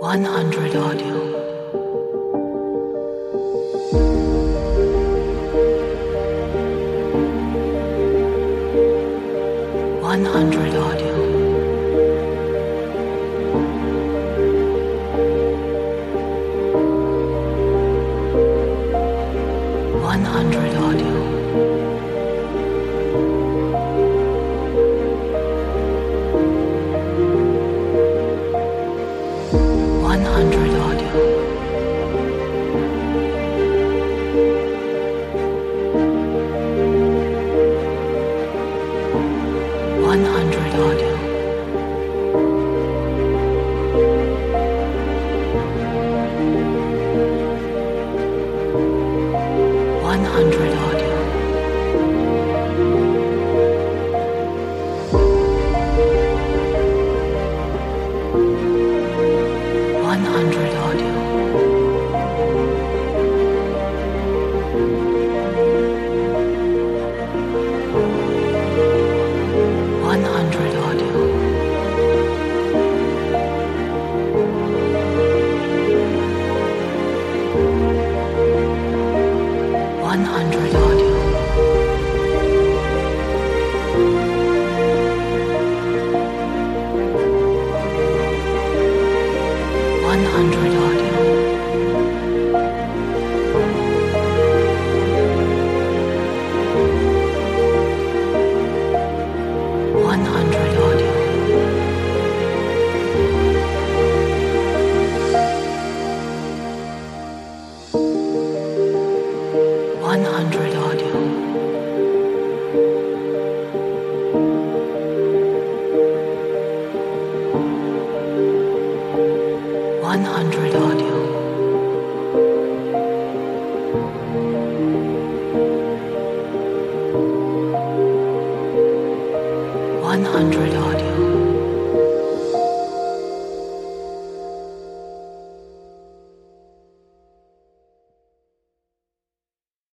100 audio. 100 audio. 100 audio. 100 audio. 100 audio. 100 audio. 100 audio. 100 audio. 100 audio. 100 audio. 100 audio. 100 audio. 100 audio. 100